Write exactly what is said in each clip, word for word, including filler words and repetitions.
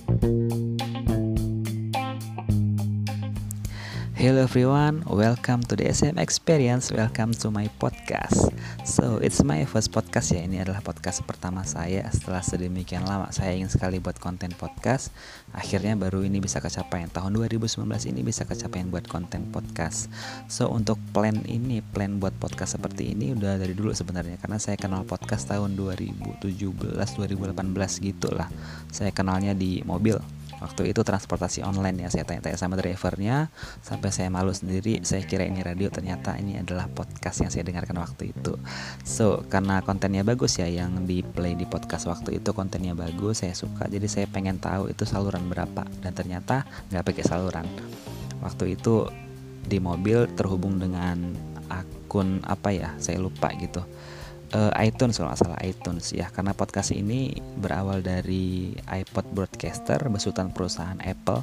Hello everyone, welcome to the S M Experience, welcome to my podcast. So, it's my first podcast ya, ini adalah podcast pertama saya setelah sedemikian lama saya ingin sekali buat konten podcast. Akhirnya baru ini bisa kecapaian, tahun dua ribu sembilan belas ini bisa kecapaian buat konten podcast. So, untuk plan ini, plan buat podcast seperti ini udah dari dulu sebenarnya. Karena saya kenal podcast tahun dua ribu tujuh belas, dua ribu delapan belas gitu lah. Saya kenalnya di mobil. Waktu itu transportasi online ya, saya tanya-tanya sama drivernya sampai saya malu sendiri, saya kira ini radio, ternyata ini adalah podcast yang saya dengarkan waktu itu. So, karena kontennya bagus ya, yang di play di podcast waktu itu kontennya bagus, saya suka, jadi saya pengen tahu itu saluran berapa, dan ternyata nggak pakai saluran. Waktu itu di mobil terhubung dengan akun apa ya, saya lupa gitu. Uh, iTunes kalau nggak salah iTunes ya, karena podcast ini berawal dari iPod Broadcaster besutan perusahaan Apple.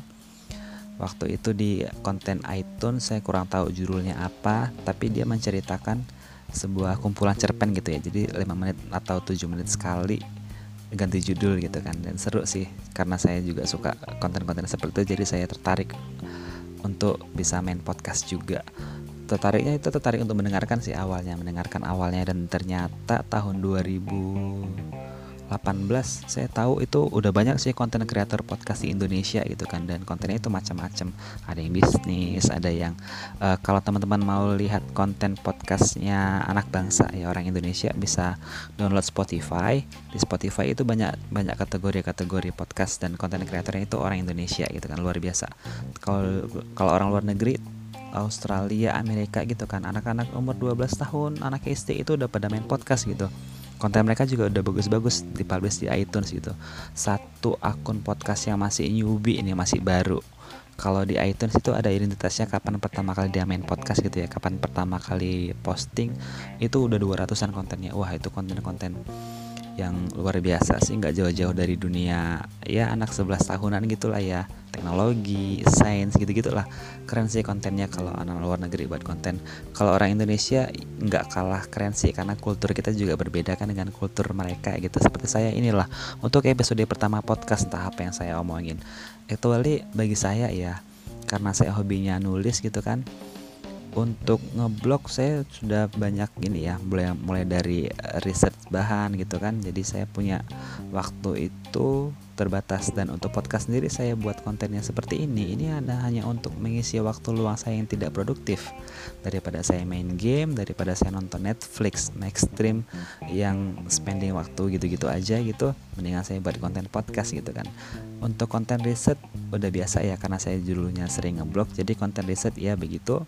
Waktu itu di konten iTunes saya kurang tahu judulnya apa, tapi dia menceritakan sebuah kumpulan cerpen gitu ya, jadi lima menit atau tujuh menit sekali ganti judul gitu kan, dan seru sih karena saya juga suka konten-konten seperti itu, jadi saya tertarik untuk bisa main podcast juga. Tertariknya itu tertarik untuk mendengarkan sih awalnya, mendengarkan awalnya dan ternyata tahun dua ribu delapan belas saya tahu itu udah banyak sih konten kreator podcast di Indonesia gitu kan, dan kontennya itu macam-macam, ada yang bisnis, ada yang uh, kalau teman-teman mau lihat konten podcastnya anak bangsa ya orang Indonesia, bisa download Spotify. Di Spotify itu banyak banyak kategori-kategori podcast dan konten kreatornya itu orang Indonesia gitu kan, luar biasa. Kalau kalau orang luar negeri, Australia, Amerika gitu kan, anak-anak umur dua belas tahun, anak S D itu udah pada main podcast gitu. Konten mereka juga udah bagus-bagus dipublish di iTunes gitu. Satu akun podcast yang masih newbie, ini masih baru. Kalau di iTunes itu ada identitasnya kapan pertama kali dia main podcast gitu ya, kapan pertama kali posting, itu udah dua ratusan kontennya. Wah, itu konten-konten yang luar biasa sih, nggak jauh-jauh dari dunia ya anak sebelas tahunan gitulah ya, teknologi, sains gitu-gitulah. Keren sih kontennya kalau anak luar negeri buat konten. Kalau orang Indonesia nggak kalah keren sih, karena kultur kita juga berbeda kan dengan kultur mereka gitu. Seperti saya inilah, untuk episode pertama podcast entah apa yang saya omongin, actually bagi saya ya, karena saya hobinya nulis gitu kan, untuk ngeblog saya sudah banyak gini ya, mulai mulai dari riset bahan gitu kan. Jadi saya punya waktu itu terbatas, dan untuk podcast sendiri saya buat kontennya seperti ini. Ini ada hanya untuk mengisi waktu luang saya yang tidak produktif. Daripada saya main game, daripada saya nonton Netflix, Maxstream yang spending waktu gitu-gitu aja gitu, mendingan saya buat konten podcast gitu kan. Untuk konten riset udah biasa ya, karena saya dulunya sering ngeblog, jadi konten riset ya begitu.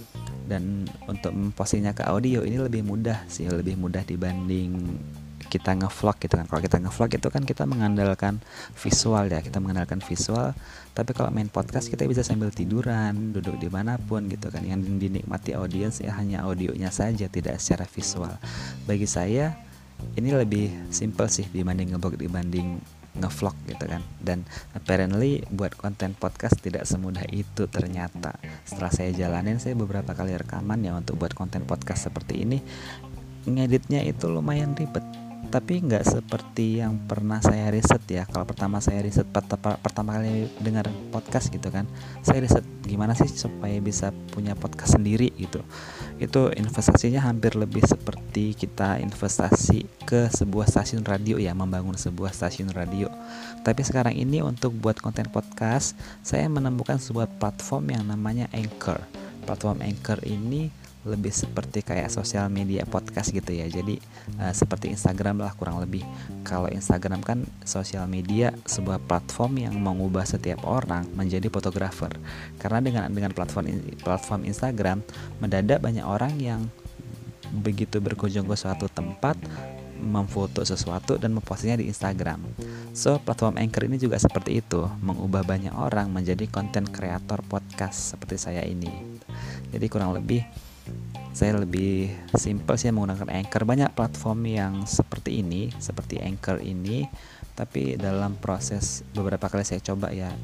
Dan untuk mempostingnya ke audio ini lebih mudah sih, lebih mudah dibanding kita ngevlog gitu kan. Kalau kita ngevlog itu kan kita mengandalkan visual ya, kita mengandalkan visual. Tapi kalau main podcast kita bisa sambil tiduran, duduk dimanapun gitu kan. Yang dinikmati audiens ya hanya audionya saja, tidak secara visual. Bagi saya ini lebih simple sih dibanding ngeblog, dibanding ngevlog gitu kan. Dan apparently buat konten podcast tidak semudah itu ternyata. Setelah saya jalanin, saya beberapa kali rekaman ya untuk buat konten podcast seperti ini. Ngeditnya itu lumayan ribet, tapi nggak seperti yang pernah saya riset ya. Kalau pertama saya riset pertama, pertama kali dengar podcast gitu kan, saya riset gimana sih supaya bisa punya podcast sendiri gitu. Itu investasinya hampir lebih seperti kita investasi ke sebuah stasiun radio ya, membangun sebuah stasiun radio. Tapi sekarang ini untuk buat konten podcast, saya menemukan sebuah platform yang namanya Anchor. Platform Anchor ini lebih seperti kayak sosial media podcast gitu ya. Jadi uh, seperti Instagram lah kurang lebih. Kalau Instagram kan sosial media, sebuah platform yang mengubah setiap orang menjadi fotografer. Karena dengan dengan platform platform Instagram, mendadak banyak orang yang begitu berkunjung ke suatu tempat, memfoto sesuatu dan mempostingnya di Instagram. So, platform Anchor ini juga seperti itu, mengubah banyak orang menjadi konten kreator podcast seperti saya ini. Jadi kurang lebih saya lebih simple sih menggunakan Anchor. Banyak platform yang seperti ini, seperti Anchor ini, tapi dalam proses beberapa kali saya coba ya,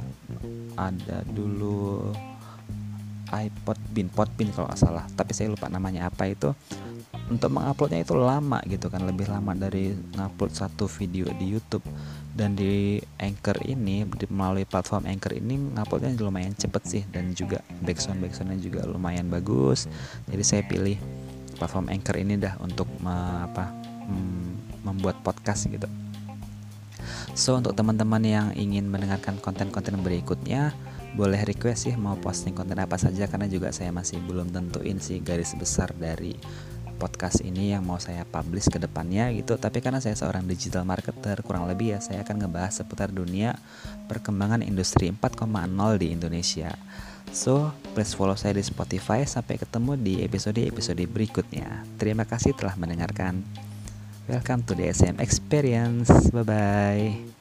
ada dulu iPod Bin, Podbean kalau nggak salah, tapi saya lupa namanya apa itu. Untuk menguploadnya itu lama gitu kan, lebih lama dari ngupload satu video di YouTube. Dan di Anchor ini, di, melalui platform Anchor ini nguploadnya lumayan cepet sih, dan juga backsound backsoundnya juga lumayan bagus. Jadi saya pilih platform Anchor ini dah untuk me, apa, mm, membuat podcast gitu. So untuk teman-teman yang ingin mendengarkan konten-konten berikutnya, boleh request sih mau posting konten apa saja, karena juga saya masih belum tentuin sih garis besar dari podcast ini yang mau saya publish ke depannya gitu. Tapi karena saya seorang digital marketer, kurang lebih ya saya akan ngebahas seputar dunia perkembangan industri empat koma nol di Indonesia. So, please follow saya di Spotify. Sampai ketemu di episode-episode berikutnya. Terima kasih telah mendengarkan. Welcome to the S M Experience. Bye-bye.